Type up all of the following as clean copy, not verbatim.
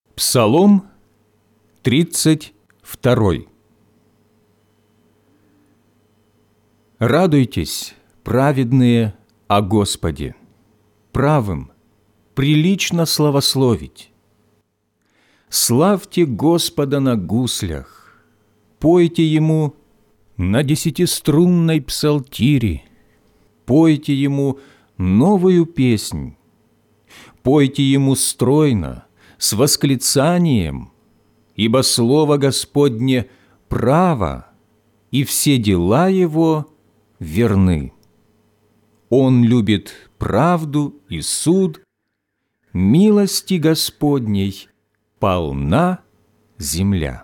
Псалом 32. Радуйтесь, праведные, о Господе, правым прилично славословить. Славьте Господа на гуслях, пойте Ему на десятиструнной псалтире, пойте Ему новую песнь, пойте Ему стройно, с восклицанием, ибо Слово Господне право, и все дела Его верны. Он любит правду и суд, милости Господней полна земля.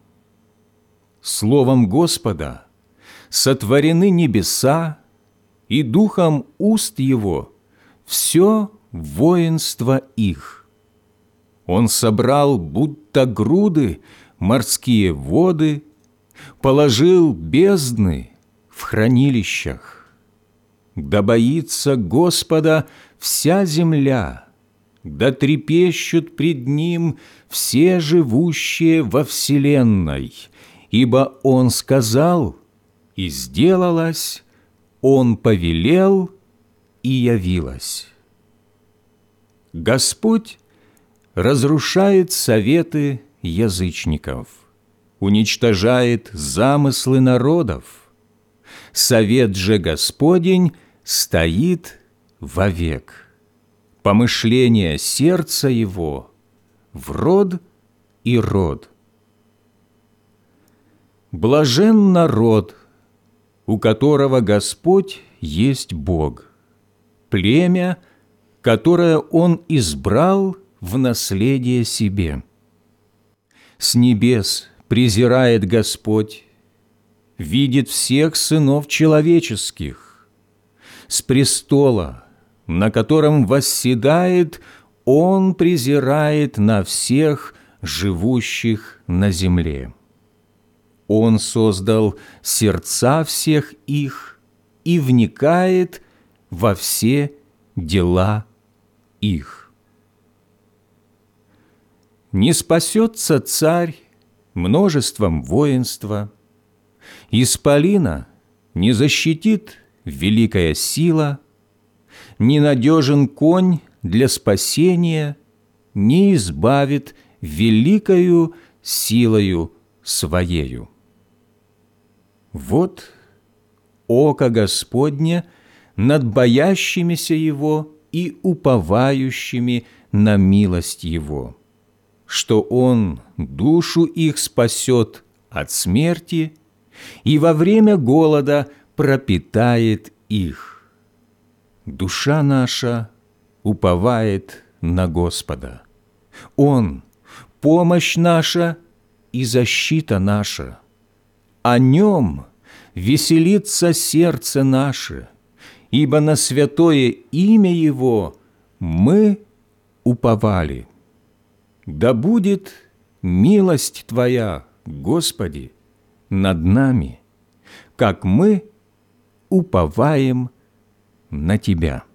Словом Господа сотворены небеса, и духом уст Его все воинство их. Он собрал, будто груды, морские воды, положил бездны в хранилищах. Да боится Господа вся земля, да трепещут пред Ним все живущие во вселенной, ибо Он сказал, и сделалось, Он повелел, и явилось. Господь разрушает советы язычников, уничтожает замыслы народов. Совет же Господень стоит вовек, помышления сердца Его в род и род. Блажен народ, у которого Господь есть Бог, племя, которое Он избрал в наследие себе. С небес презирает Господь, видит всех сынов человеческих. С престола, на котором восседает, Он презирает на всех живущих на земле. Он создал сердца всех их и вникает во все дела их. Не спасется царь множеством воинства, исполина не защитит великая сила, ненадежен конь для спасения не избавит великою силою своею. Вот око Господне над боящимися Его и уповающими на милость Его, что Он душу их спасет от смерти и во время голода пропитает их. Душа наша уповает на Господа. Он – помощь наша и защита наша. О Нем веселится сердце наше, ибо на святое имя Его мы уповали. Да будет милость Твоя, Господи, над нами, как мы уповаем на Тебя.